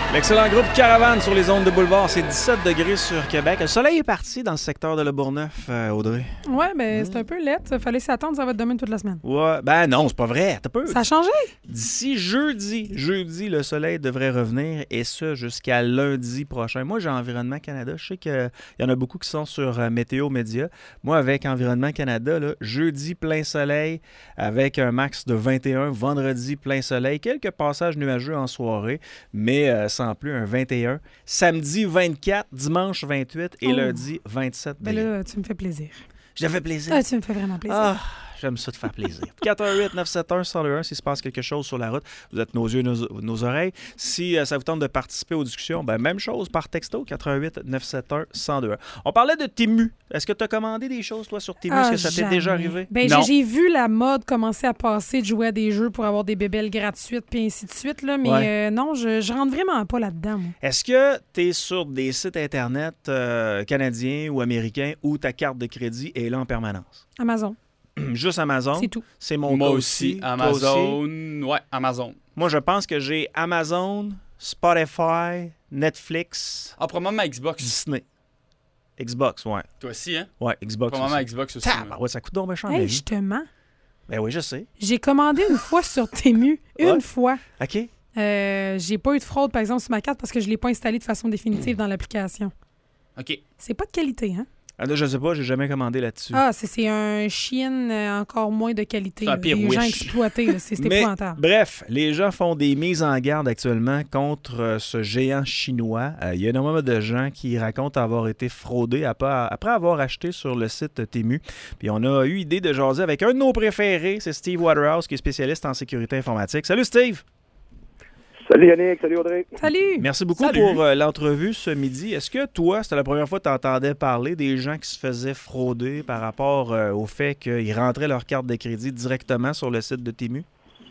L'excellent groupe Caravane sur les ondes de boulevard, c'est 17 degrés sur Québec. Le soleil est parti dans le secteur de Le Bourgneuf, Audrey. Ouais, ben c'est un peu laid. Fallait s'attendre, ça va être demain toute la semaine. Ouais, ben non, c'est pas vrai. T'as peu. Ça a changé? D'ici jeudi, le soleil devrait revenir et ce jusqu'à lundi prochain. Moi, j'ai Environnement Canada. Je sais qu'il y en a beaucoup qui sont sur Météo Média. Moi, avec Environnement Canada, là, jeudi, plein soleil avec un max de 21. Vendredi, plein soleil. Quelques passages nuageux en soirée, mais sans plus, un 21. Samedi, 24. Dimanche, 28. Et lundi, 27 Ben degrés. là, tu me fais plaisir. Je te fais plaisir. Tu me fais vraiment plaisir. Ah, j'aime ça te faire plaisir. 418-971-1021, s'il se passe quelque chose sur la route, vous êtes nos yeux, nos oreilles. Si ça vous tente de participer aux discussions, ben même chose par texto, 418-971-1021. On parlait de Temu. Est-ce que tu as commandé des choses, toi, sur Temu? Est-ce que ça t'est déjà arrivé? Ben, non. j'ai vu la mode commencer à passer de jouer à des jeux pour avoir des bébelles gratuites puis ainsi de suite, là, mais non, je rentre vraiment pas là-dedans, moi. Est-ce que tu es sur des sites Internet canadiens ou américains où ta carte de crédit est là en permanence? Amazon. Juste Amazon. C'est tout. C'est mon Moi cas aussi. Toi Amazon. aussi? Ouais, Amazon. Moi, je pense que j'ai Amazon, Spotify, Netflix, Probablement Xbox. Disney. Xbox, ouais. Toi aussi, hein? Ouais, Xbox Probablement aussi. Xbox aussi. Ouais, ça coûte donc méchant. Hey, justement, Ben oui, je sais. j'ai commandé une fois sur Temu. Une fois. OK. J'ai pas eu de fraude, par exemple, sur ma carte parce que je l'ai pas installée de façon définitive dans l'application. OK. C'est pas de qualité, hein? Ah, là, je sais pas, j'ai jamais commandé là-dessus. Ah, c'est un Shein encore moins de qualité. C'est un là. pire Les gens Wish. exploités, là, c'est épouvantable. Bref, les gens font des mises en garde actuellement contre ce géant chinois. Il y a énormément de gens qui racontent avoir été fraudés après avoir acheté sur le site Temu. Puis on a eu idée de jaser avec un de nos préférés, c'est Steve Waterhouse, qui est spécialiste en sécurité informatique. Salut Steve! Salut Yannick, salut Audrey. Salut! Merci beaucoup Salut. pour l'entrevue ce midi. Est-ce que toi, c'était la première fois que tu entendais parler des gens qui se faisaient frauder par rapport au fait qu'ils rentraient leur carte de crédit directement sur le site de Temu?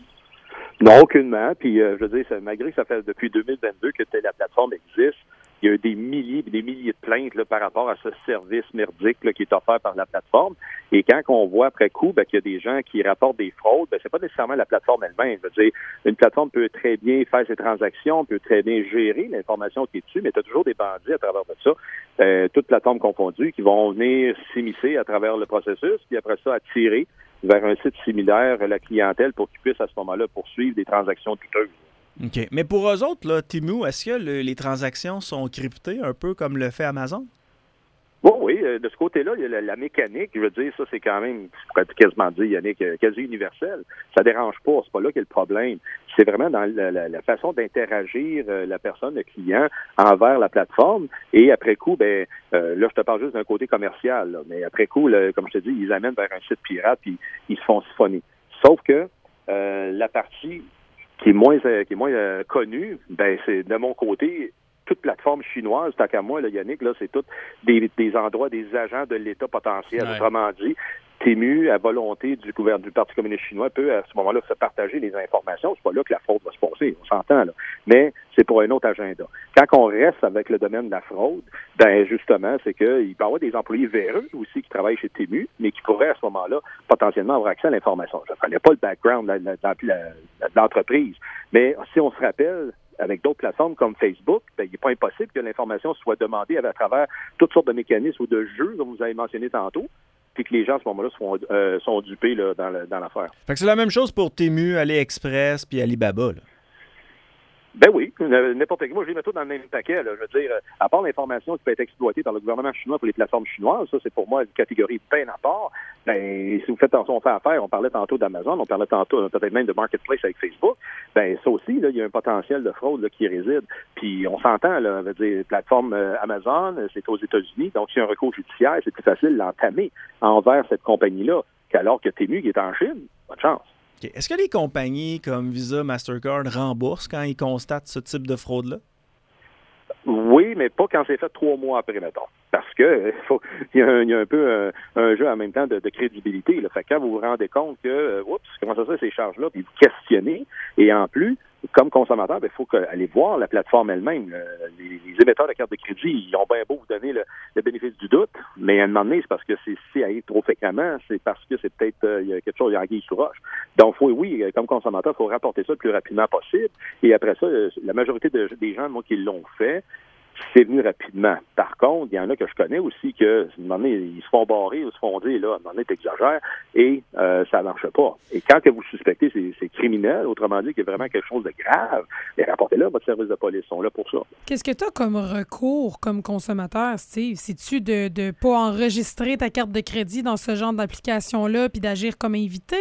Non, aucunement. Puis, je veux dire, malgré que ça fait depuis 2022 que la plateforme existe, il y a eu des milliers et des milliers de plaintes là, par rapport à ce service merdique là, qui est offert par la plateforme. Et quand on voit après coup qu'il y a des gens qui rapportent des fraudes, c'est pas nécessairement la plateforme elle-même. Je veux dire, une plateforme peut très bien faire ses transactions, peut très bien gérer l'information qui est dessus, mais tu as toujours des bandits à travers de ça, toutes plateformes confondues, qui vont venir s'immiscer à travers le processus, puis après ça, attirer vers un site similaire la clientèle pour qu'ils puissent à ce moment-là poursuivre des transactions douteuses. OK. Mais pour eux autres, là, Temu, est-ce que les transactions sont cryptées un peu comme le fait Amazon? Bon, oui, de ce côté-là, il y a la mécanique. Je veux dire, ça, c'est quand même, je pourrais quasiment dire, Yannick, quasi universel. Ça dérange pas. C'est pas là qu'est le problème. C'est vraiment dans la façon d'interagir la personne, le client, envers la plateforme. Et après coup, là, je te parle juste d'un côté commercial. Là, mais après coup, comme je te dis, ils amènent vers un site pirate puis ils se font siphonner. Sauf que la partie qui est moins connue, c'est de mon côté. Toute plateforme chinoise, tant qu'à moi, là, Yannick, là, c'est tous des endroits, des agents de l'État potentiel. Ouais. Autrement dit, Temu, à volonté du Parti communiste chinois, peut à ce moment-là se partager les informations. C'est pas là que la fraude va se passer, on s'entend, là. Mais c'est pour un autre agenda. Quand on reste avec le domaine de la fraude, justement, c'est qu'il peut y avoir des employés véreux aussi qui travaillent chez Temu, mais qui pourraient à ce moment-là potentiellement avoir accès à l'information. Je ne connais pas le background de l'entreprise, mais si on se rappelle, avec d'autres plateformes comme Facebook, il n'est pas impossible que l'information soit demandée à travers toutes sortes de mécanismes ou de jeux, comme vous avez mentionné tantôt, puis que les gens, à ce moment-là, sont dupés là, dans l'affaire. Fait que c'est la même chose pour Temu, AliExpress puis Alibaba, là. Ben oui, n'importe qui. Moi, je les mets tous dans le même paquet. Là. Je veux dire, à part l'information qui peut être exploitée par le gouvernement chinois pour les plateformes chinoises, ça, c'est pour moi une catégorie bien à part. Si vous faites attention, on fait affaire, on parlait tantôt d'Amazon, on parlait tantôt peut-être même de Marketplace avec Facebook, ça aussi, là, il y a un potentiel de fraude là, qui réside. Puis on s'entend, là, veut dire, plateforme Amazon, c'est aux États-Unis, donc s'il y a un recours judiciaire, c'est plus facile de l'entamer envers cette compagnie-là qu'alors que Temu qui est en Chine. Bonne chance. Okay. Est-ce que les compagnies comme Visa, Mastercard remboursent quand ils constatent ce type de fraude-là? Oui, mais pas quand c'est fait 3 mois après, mettons. Parce que il y a un peu un jeu en même temps de crédibilité. Là. Fait que quand vous vous rendez compte que, comment ça se fait ces charges-là, puis vous questionnez, et en plus, comme consommateur, il faut aller voir la plateforme elle-même. Les émetteurs de carte de crédit, ils ont bien beau vous donner le bénéfice du doute, mais à un moment donné, c'est parce que si ça arrive trop fréquemment, c'est parce que c'est peut-être il y a quelque chose, il y a anguille sous roche. Donc, comme consommateur, il faut rapporter ça le plus rapidement possible. Et après ça, la majorité des gens, moi, qui l'ont fait, c'est venu rapidement. Par contre, il y en a que je connais aussi que, à un moment donné, ils se font barrer ou se font dire, là, à un moment donné, t'exagères, et ça marche pas. Et quand que vous suspectez c'est criminel, autrement dit qu'il y a vraiment quelque chose de grave, bien, rapportez-le à votre service de police. Ils sont là pour ça. Qu'est-ce que tu as comme recours comme consommateur, Steve? Si-tu de pas enregistrer ta carte de crédit dans ce genre d'application-là puis d'agir comme invité?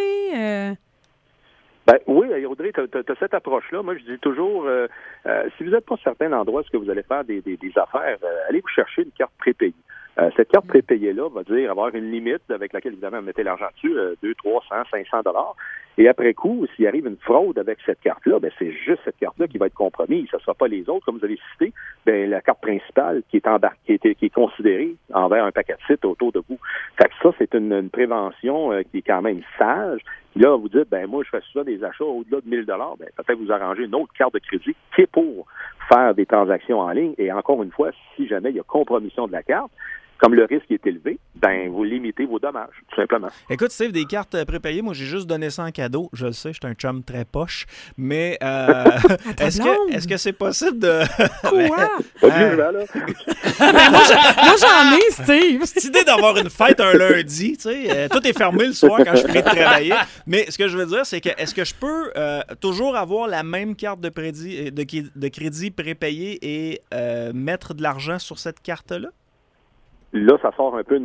Ben oui, Audrey, tu as cette approche-là. Moi, je dis toujours, si vous n'êtes pas certain d'endroit où vous allez faire des affaires, allez vous chercher une carte prépayée. Cette carte prépayée-là va dire avoir une limite avec laquelle, évidemment, vous mettez l'argent dessus, 200, 300, 500 $. Et après coup, s'il arrive une fraude avec cette carte-là, ben c'est juste cette carte-là qui va être compromise. Ce ne sera pas les autres, comme vous avez cité, ben la carte principale qui est embarquée, qui est considérée envers un paquet de sites autour de vous. Fait que ça, c'est une prévention qui est quand même sage. Là, vous dites, ben moi, je fais souvent des achats au-delà de 1 000 $. Ben peut-être vous arrangez une autre carte de crédit qui est pour faire des transactions en ligne. Et encore une fois, si jamais il y a compromission de la carte, comme le risque est élevé, ben vous limitez vos dommages, tout simplement. Écoute, Steve, des cartes prépayées, moi, j'ai juste donné ça en cadeau. Je le sais, je suis un chum très poche, mais est-ce que c'est possible de... Quoi? Pas de jugement, là. Moi, j'en ai, Steve. Cette idée d'avoir une fête un lundi, tu sais, tout est fermé le soir quand je suis prêt de travailler. Mais ce que je veux dire, c'est que est-ce que je peux toujours avoir la même carte de crédit prépayée et mettre de l'argent sur cette carte-là? Là, ça sort un peu de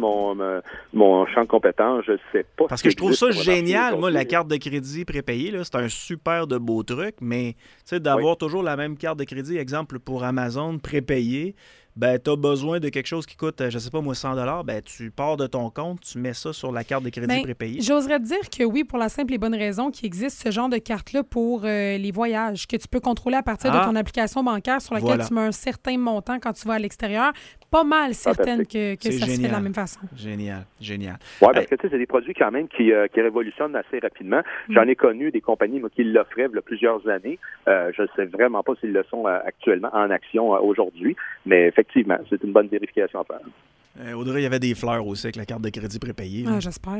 mon champ de compétences. Je sais pas. Parce que je trouve ça génial. Moi, la carte de crédit prépayée, là, c'est un super de beau truc, mais d'avoir toujours la même carte de crédit, exemple pour Amazon prépayée, ben, tu as besoin de quelque chose qui coûte, je sais pas moi, 100 $, ben, tu pars de ton compte, tu mets ça sur la carte de crédit prépayée. J'oserais te dire que oui, pour la simple et bonne raison qu'il existe ce genre de carte-là pour les voyages, que tu peux contrôler à partir de ton application bancaire sur laquelle tu mets un certain montant quand tu vas à l'extérieur. Pas mal certaine que ça se fait de la même façon. Génial. Oui, parce que tu sais, c'est des produits quand même qui révolutionnent assez rapidement. J'en ai connu des compagnies qui l'offraient il y a plusieurs années. Je ne sais vraiment pas s'ils le sont actuellement en action aujourd'hui, mais effectivement, c'est une bonne vérification à faire. Audrey, il y avait des fleurs aussi avec la carte de crédit prépayée. J'espère.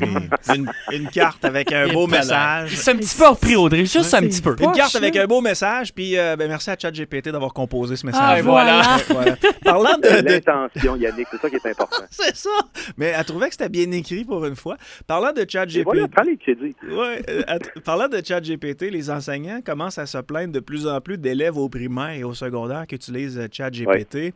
Une carte avec un beau message. C'est un petit peu repris, Audrey, juste un petit peu. Une carte avec un beau message, puis merci à ChatGPT d'avoir composé ce message. Ah, voilà. Parlant de l'intention, Yannick, c'est ça qui est important. C'est ça. Mais elle trouvait que c'était bien écrit pour une fois. Parlant de ChatGPT. Voilà, prends les crédits. Parlant de ChatGPT, les enseignants commencent à se plaindre de plus en plus d'élèves au primaire et au secondaire qui utilisent ChatGPT.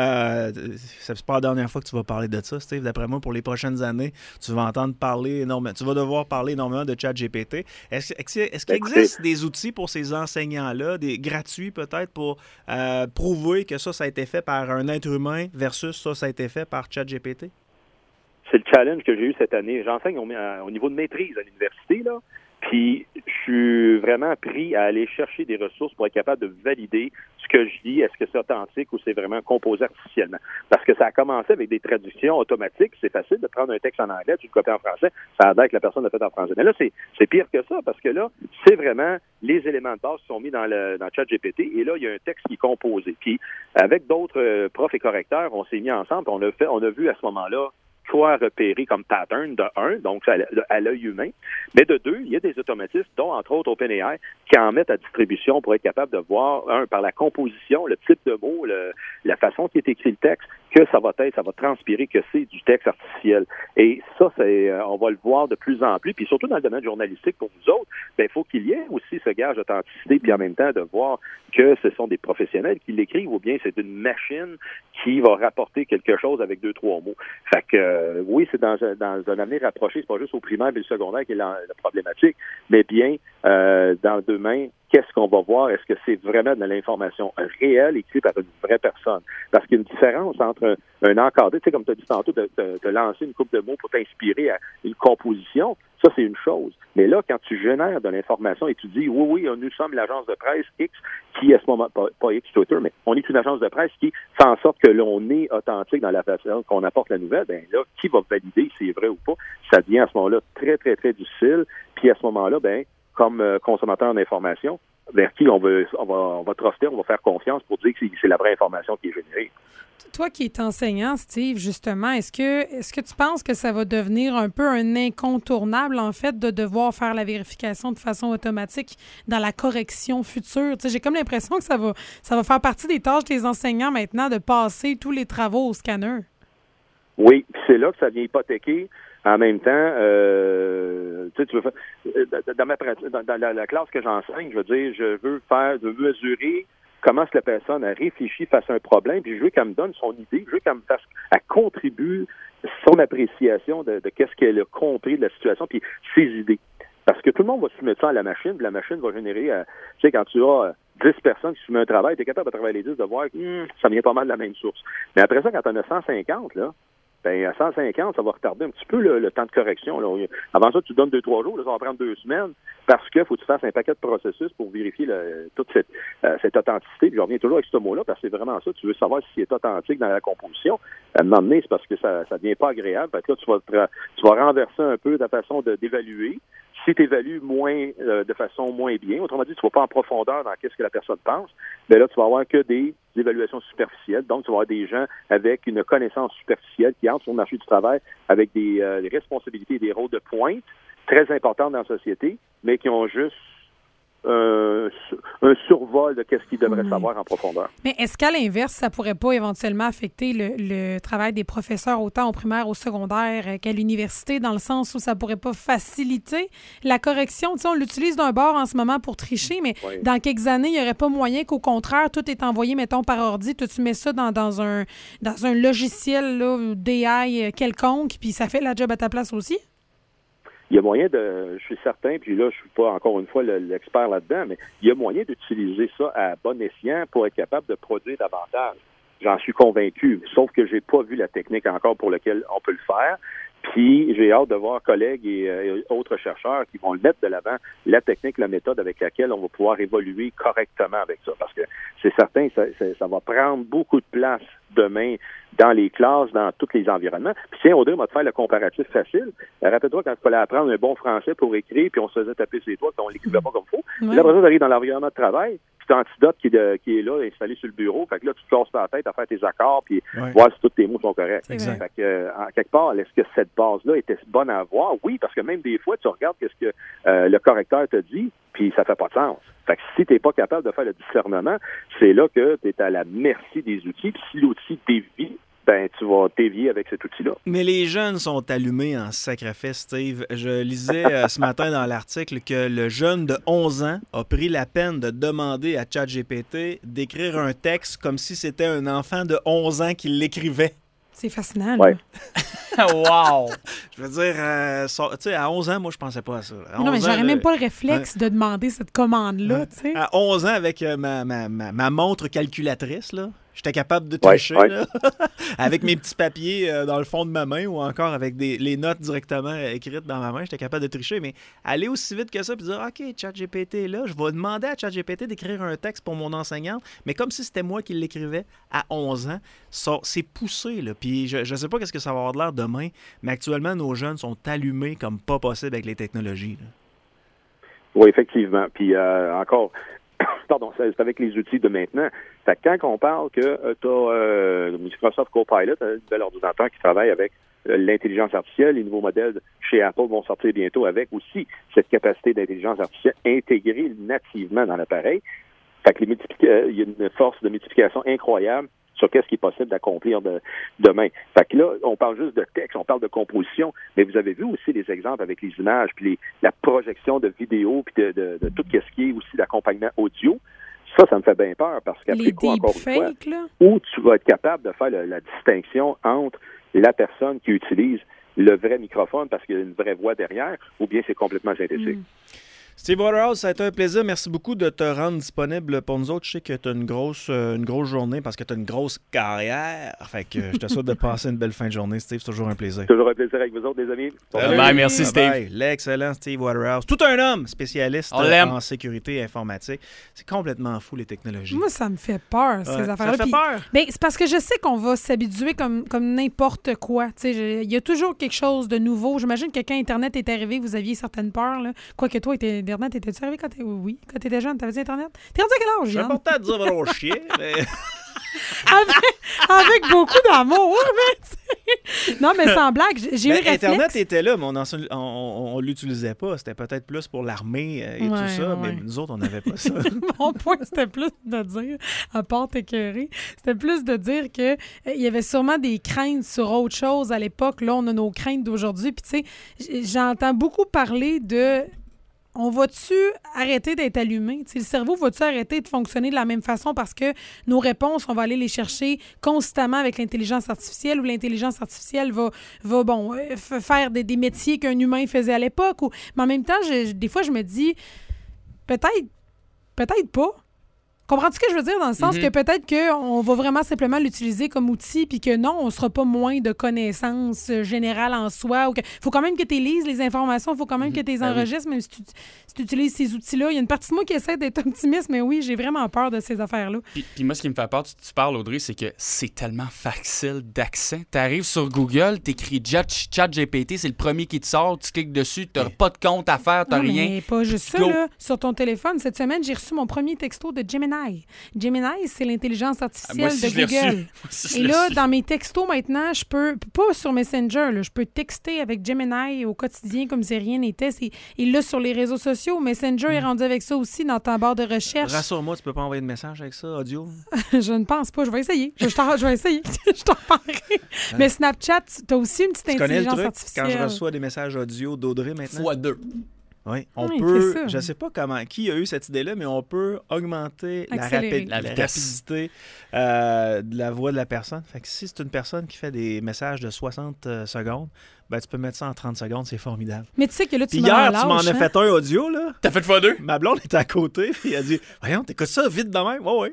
C'est pas la dernière fois que tu vas parler de ça, Steve. D'après moi, pour les prochaines années, tu vas entendre parler énormément. Tu vas devoir parler énormément de ChatGPT. Est-ce qu'il existe des outils pour ces enseignants-là, des gratuits peut-être, pour prouver que ça a été fait par un être humain versus ça a été fait par ChatGPT? C'est le challenge que j'ai eu cette année. J'enseigne au niveau de maîtrise à l'université, là. Puis, je suis vraiment pris à aller chercher des ressources pour être capable de valider ce que je dis. Est-ce que c'est authentique ou c'est vraiment composé artificiellement? Parce que ça a commencé avec des traductions automatiques. C'est facile de prendre un texte en anglais, tu le copies en français, ça a l'air que la personne l'a fait en français. Mais là, c'est pire que ça, parce que là, c'est vraiment les éléments de base qui sont mis dans ChatGPT, et là, il y a un texte qui est composé. Puis, avec d'autres profs et correcteurs, on s'est mis ensemble, on a vu à ce moment-là quoi repérer comme pattern, de 1, donc à l'œil humain, mais de 2, il y a des automatismes, dont entre autres OpenAI, qui en mettent à distribution pour être capable de voir, par la composition, le type de mots, la façon qui est écrit le texte, que ça va transpirer que c'est du texte artificiel. Et ça, on va le voir de plus en plus, puis surtout dans le domaine journalistique, pour nous autres, il faut qu'il y ait aussi ce gage d'authenticité, puis en même temps de voir que ce sont des professionnels qui l'écrivent, ou bien c'est une machine qui va rapporter quelque chose avec 2-3 mots. Fait que oui, c'est dans un avenir rapproché, c'est pas juste au primaire et le secondaire qui est la problématique, mais bien dans demain, qu'est-ce qu'on va voir? Est-ce que c'est vraiment de l'information réelle écrite par une vraie personne? Parce qu'il y a une différence entre un encadré, tu sais, comme tu as dit tantôt, de lancer une couple de mots pour t'inspirer à une composition, ça, c'est une chose. Mais là, quand tu génères de l'information et tu dis, oui, nous sommes l'agence de presse X qui, à ce moment, pas X Twitter, mais on est une agence de presse qui fait en sorte que l'on est authentique dans la façon qu'on apporte la nouvelle, bien là, qui va valider si c'est vrai ou pas? Ça devient à ce moment-là très, très, très difficile. Puis à ce moment-là, comme consommateur d'information, vers qui on va truster, on va faire confiance pour dire que c'est la vraie information qui est générée. Toi qui es enseignant, Steve, justement, est-ce que tu penses que ça va devenir un peu un incontournable, en fait, de devoir faire la vérification de façon automatique dans la correction future? J'ai comme l'impression que ça va faire partie des tâches des enseignants maintenant de passer tous les travaux au scanner. Oui, c'est là que ça vient hypothéquer. En même temps, tu veux faire, dans la classe que j'enseigne, je veux dire, je veux mesurer comment est-ce que la personne a réfléchi face à un problème, puis je veux qu'elle me donne son idée, je veux qu'elle me fasse, elle contribue son appréciation de qu'est-ce qu'elle a compris de la situation, puis ses idées. Parce que tout le monde va soumettre ça à la machine, puis la machine va générer, tu sais, quand tu as 10 personnes qui soumettent un travail, tu es capable de travailler les 10, de voir que ça vient pas mal de la même source. Mais après ça, quand tu en as 150, là, ben à 150, ça va retarder un petit peu le temps de correction. Là. Avant ça, tu donnes 2-3 jours, là, ça va prendre 2 semaines, parce qu'il faut que tu fasses un paquet de processus pour vérifier toute cette authenticité. Puis je reviens toujours avec ce mot-là, parce que c'est vraiment ça. Tu veux savoir si c'est authentique dans la composition. À un moment donné, c'est parce que ça devient pas agréable. Fait que là, tu vas renverser un peu ta façon d'évaluer. Si tu évalues de façon moins bien, autrement dit, tu ne vas pas en profondeur dans qu'est-ce que la personne pense, bien là, tu vas avoir que des évaluations superficielles. Donc, tu vas avoir des gens avec une connaissance superficielle qui entrent sur le marché du travail avec des responsabilités et des rôles de pointe très importants dans la société, mais qui ont juste un survol de qu'est-ce qu'ils devraient savoir en profondeur. Mais est-ce qu'à l'inverse, ça pourrait pas éventuellement affecter le travail des professeurs autant au primaire, au secondaire qu'à l'université, dans le sens où ça pourrait pas faciliter la correction? Tu sais, on l'utilise d'un bord en ce moment pour tricher, mais dans quelques années, il n'y aurait pas moyen qu'au contraire, tout est envoyé, mettons, par ordi, toi, tu mets ça dans un logiciel là, d'AI quelconque, puis ça fait la job à ta place aussi? Il y a moyen je suis certain, puis là, je suis pas encore une fois l'expert là-dedans, mais il y a moyen d'utiliser ça à bon escient pour être capable de produire davantage. J'en suis convaincu, sauf que j'ai pas vu la technique encore pour laquelle on peut le faire. Puis j'ai hâte de voir collègues et autres chercheurs qui vont le mettre de l'avant, la technique, la méthode avec laquelle on va pouvoir évoluer correctement avec ça. Parce que c'est certain, ça va prendre beaucoup de place demain dans les classes, dans tous les environnements. Puis tiens, Audrey m'a fait le comparatif facile. Rappelle-toi quand il fallait apprendre un bon français pour écrire, puis on se faisait taper sur les doigts, puis on l'écrivait pas comme il faut. Ouais. Là, après ça, tu arrives dans l'environnement de travail, puis tu as Antidote qui est là, installé sur le bureau. Fait que là, tu te casses la tête à faire tes accords, puis voir si tous tes mots sont corrects. Exact. Fait que, en quelque part, est-ce que cette base-là était bonne à avoir? Oui, parce que même des fois, tu regardes qu'est-ce que le correcteur te dit, puis ça fait pas de sens. Fait que si tu n'es pas capable de faire le discernement, c'est là que tu es à la merci des outils. Puis si l'outil dévie, ben tu vas dévier avec cet outil-là. Mais les jeunes sont allumés en sacrifice, Steve. Je lisais ce matin dans l'article que le jeune de 11 ans a pris la peine de demander à ChatGPT d'écrire un texte comme si c'était un enfant de 11 ans qui l'écrivait. C'est fascinant, là. Wow! Je veux dire, tu sais, à 11 ans, moi, je pensais pas à ça. Non, mais j'aurais même pas le réflexe de demander cette commande-là, tu sais. À 11 ans, avec ma montre calculatrice, là, j'étais capable de tricher, là, avec mes petits papiers dans le fond de ma main ou encore avec les notes directement écrites dans ma main, j'étais capable de tricher. Mais aller aussi vite que ça et dire « OK, ChatGPT est là, je vais demander à ChatGPT d'écrire un texte pour mon enseignante, mais comme si c'était moi qui l'écrivais à 11 ans, c'est poussé. Là. Puis je sais pas qu'est-ce que ça va avoir de l'air demain, mais actuellement, nos jeunes sont allumés comme pas possible avec les technologies. Là. Oui, effectivement. Puis encore... Pardon, c'est avec les outils de maintenant. Fait que quand on parle que tu as Microsoft Copilot, un nouvel ordinateur qui travaille avec l'intelligence artificielle, les nouveaux modèles chez Apple vont sortir bientôt avec aussi cette capacité d'intelligence artificielle intégrée nativement dans l'appareil. Fait que il y a une force de multiplication incroyable sur qu'est-ce qui est possible d'accomplir demain. Fait que là, on parle juste de texte, on parle de composition, mais vous avez vu aussi les exemples avec les images, puis la projection de vidéos, puis de tout ce qui est aussi d'accompagnement audio. Ça me fait bien peur, parce qu'après quoi, encore une fois, où tu vas être capable de faire la distinction entre la personne qui utilise le vrai microphone parce qu'il y a une vraie voix derrière, ou bien c'est complètement synthétique. Steve Waterhouse, ça a été un plaisir. Merci beaucoup de te rendre disponible pour nous autres. Je sais que tu as une grosse journée parce que tu as une grosse carrière. Fait que je te souhaite de passer une belle fin de journée, Steve. C'est toujours un plaisir. Toujours un plaisir avec vous autres, les amis. Bye, merci, Steve. Bye. L'excellent Steve Waterhouse. Tout un homme spécialiste en sécurité informatique. C'est complètement fou, les technologies. Moi, ça me fait peur, ces affaires-là. Ça fait peur? Ben, c'est parce que je sais qu'on va s'habituer comme n'importe quoi. Il y a toujours quelque chose de nouveau. J'imagine que quand Internet est arrivé, vous aviez certaines peurs. Là. Quoique toi, tu Internet, étais-tu arrivé quand quand t'étais jeune? T'avais-tu Internet? T'es rendu à quel âge, C'est Yann? important de dire mon chien, mais... avec beaucoup d'amour, mais non, mais sans blague, j'ai eu le réflexe. Internet était là, mais on l'utilisait pas. C'était peut-être plus pour l'armée et tout ça, mais nous autres, on n'avait pas ça. Mon point, c'était plus de dire, à part t'écœurer, c'était plus de dire que il y avait sûrement des craintes sur autre chose à l'époque. Là, on a nos craintes d'aujourd'hui. Puis, tu sais, j'entends beaucoup parler de... On va-tu arrêter d'être allumé? T'sais, le cerveau va-tu arrêter de fonctionner de la même façon parce que nos réponses, on va aller les chercher constamment avec l'intelligence artificielle ou l'intelligence artificielle va faire des métiers qu'un humain faisait à l'époque? Mais en même temps, des fois, je me dis, peut-être pas. Comprends-tu ce que je veux dire? Dans le sens que peut-être qu'on va vraiment simplement l'utiliser comme outil puis que non, on ne sera pas moins de connaissances générales en soi. Il faut quand même que tu lises les informations, il faut quand même que tu les enregistres, même si tu utilises ces outils-là. Il y a une partie de moi qui essaie d'être optimiste, mais oui, j'ai vraiment peur de ces affaires-là. Puis moi, ce qui me fait peur, tu parles, Audrey, c'est que c'est tellement facile d'accès. Tu arrives sur Google, tu écris ChatGPT, c'est le premier qui te sort, tu cliques dessus, tu n'as pas de compte à faire, tu n'as rien. Mais pas juste ça, là. Sur ton téléphone, cette semaine, j'ai reçu mon premier texto de Gemini. Gemini, c'est l'intelligence artificielle de Google. Et là, dans mes textos maintenant, je peux, pas sur Messenger, là, je peux texter avec Gemini au quotidien comme si rien n'était. Et là, sur les réseaux sociaux, Messenger est rendu avec ça aussi dans ta barre de recherche. Rassure-moi, tu peux pas envoyer de message avec ça, audio? Je ne pense pas. Je vais essayer. Je vais essayer. Je t'en parlerai. Mais Snapchat, tu as aussi une petite intelligence artificielle. Quand je reçois des messages audio d'Audrey maintenant? x2. Oui, on peut, je ne sais pas qui a eu cette idée-là, mais on peut augmenter la rapidité de la voix de la personne. Fait que si c'est une personne qui fait des messages de 60 secondes, ben tu peux mettre ça en 30 secondes, c'est formidable. Mais tu sais que là, tu m'en as fait un audio, là. T'as fait x2? Ma blonde était à côté, puis elle a dit « Voyons, t'écoutes ça vite de même? » Oui.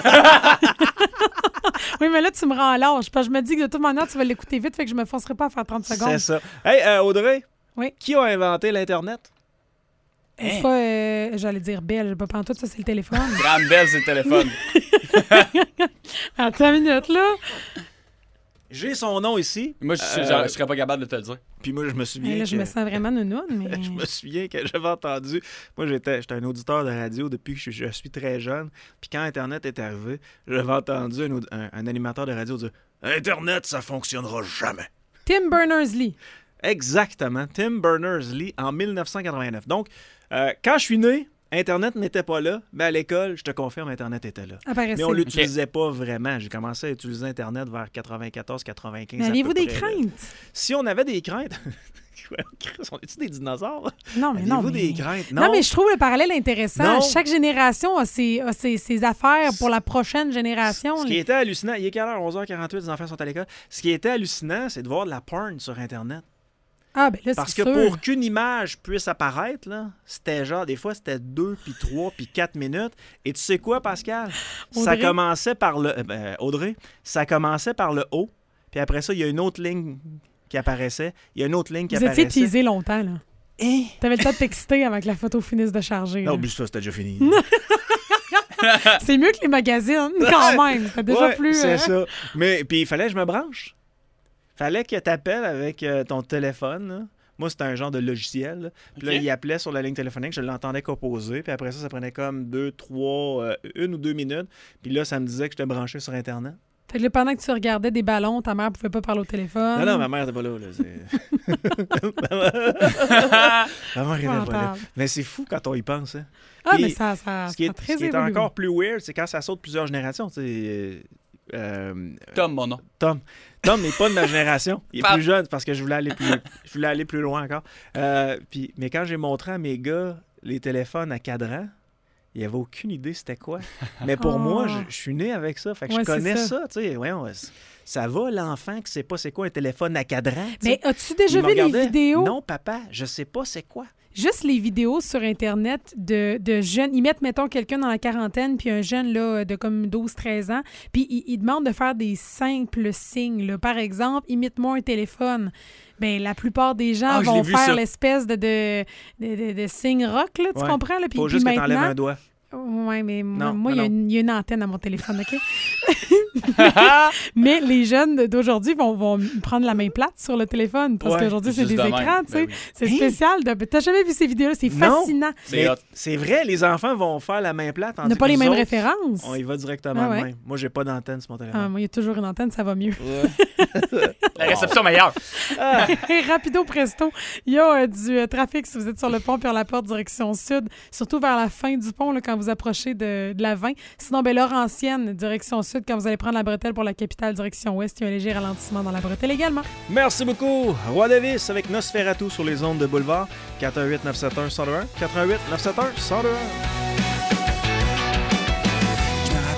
Oui, mais là, tu me rends à l'âge, parce que je me dis que de toute manière, tu vas l'écouter vite, fait que je me forcerai pas à faire 30 secondes. C'est ça. Hey, Audrey, oui? Qui a inventé l'Internet? C'est pas, j'allais dire Belle, pas pantoute, ça c'est le téléphone. Grande Belle, c'est le téléphone. Attends une minute, là. J'ai son nom ici. Moi, je serais pas capable de te le dire. Puis moi, je me souviens là, je me sens vraiment nounoune, mais... Je me souviens que j'avais entendu... Moi, j'étais un auditeur de radio depuis que je suis très jeune. Puis quand Internet est arrivé, j'avais entendu un animateur de radio dire « Internet, ça fonctionnera jamais. » Tim Berners-Lee. Exactement. Tim Berners-Lee en 1989. Donc, quand je suis né, Internet n'était pas là, mais à l'école, je te confirme, Internet était là. Mais on ne l'utilisait pas vraiment. J'ai commencé à utiliser Internet vers 94-95. Mais aviez-vous des craintes? Si on avait des craintes... On est-tu des dinosaures? Non, mais non. Avez-vous des craintes? Non, mais je trouve le parallèle intéressant. Non. Chaque génération a ses affaires pour la prochaine génération. Ce qui était hallucinant, il est quelle heure? 11h48, les enfants sont à l'école. Ce qui était hallucinant, c'est de voir de la porn sur Internet. Ah, ben là, parce que pour qu'une image puisse apparaître, là, c'était genre, des fois, c'était 2, puis 3, puis 4 minutes. Et tu sais quoi, Pascal? Audrey? Ça commençait par le... Audrey, ça commençait par le haut, puis après ça, il y a une autre ligne qui apparaissait. Il y a une autre ligne qui apparaissait. Vous étiez teasé longtemps, là. T'avais le temps de t'exciter avant que la photo finisse de charger. Non, oublie ça, c'était déjà fini. C'est mieux que les magazines, quand même. C'était déjà plus... c'est ça. Mais, puis il fallait que je me branche. Fallait que tu appelles avec ton téléphone. Là. Moi, c'était un genre de logiciel. Là. Puis là, il appelait sur la ligne téléphonique. Je l'entendais composer. Puis après ça, ça prenait comme 1 ou 2 minutes. Puis là, ça me disait que j'étais branché sur Internet. Fait que là, pendant que tu regardais des ballons, ta mère pouvait pas parler au téléphone. Non, ma mère n'était pas là. Ma mère n'était pas là. Mais c'est fou quand on y pense. Hein. Ah, mais ça ce qui est encore plus weird, c'est quand ça saute plusieurs générations. Tom, mon nom. Tom n'est pas de ma génération. Il est plus jeune parce que je voulais aller plus loin encore. Mais quand j'ai montré à mes gars les téléphones à cadran, il n'y avait aucune idée c'était quoi. Mais pour moi, je suis né avec ça. Fait que je connais ça. Ça va, l'enfant qui ne sait pas c'est quoi un téléphone à cadran. Mais as-tu déjà vu les vidéos? Non, papa, je sais pas c'est quoi. Juste les vidéos sur Internet de jeunes. Ils mettent, mettons, quelqu'un dans la quarantaine, puis un jeune là, de comme 12-13 ans, puis ils demandent de faire des simples signes. Là. Par exemple, imite-moi un téléphone. Bien, la plupart des gens vont faire l'espèce de signe rock, là, tu comprends? Là? Faut juste que t'enlèves un doigt. Oui, mais Non, moi, non, il y a une antenne à mon téléphone, OK? Mais les jeunes d'aujourd'hui vont prendre la main plate sur le téléphone parce qu'aujourd'hui, c'est des écrans, tu sais. Ben oui. C'est spécial. T'as jamais vu ces vidéos-là? C'est fascinant. C'est vrai, les enfants vont faire la main plate. On n'a pas les mêmes références. On y va directement de même. Moi, j'ai pas d'antenne sur mon téléphone. Moi, il y a toujours une antenne, ça va mieux. La réception meilleure. Rapido presto, il y a du trafic si vous êtes sur le pont Pierre-Laporte, direction sud, surtout vers la fin du pont, là, quand vous approchez de la 20. Sinon, Laurentienne, direction sud, quand vous allez prendre la bretelle pour la capitale, direction ouest, il y a un léger ralentissement dans la bretelle également. Merci beaucoup. Roi Davis avec Nosferatu sur les ondes de Boulevard. 418-971-101. 418-971-101.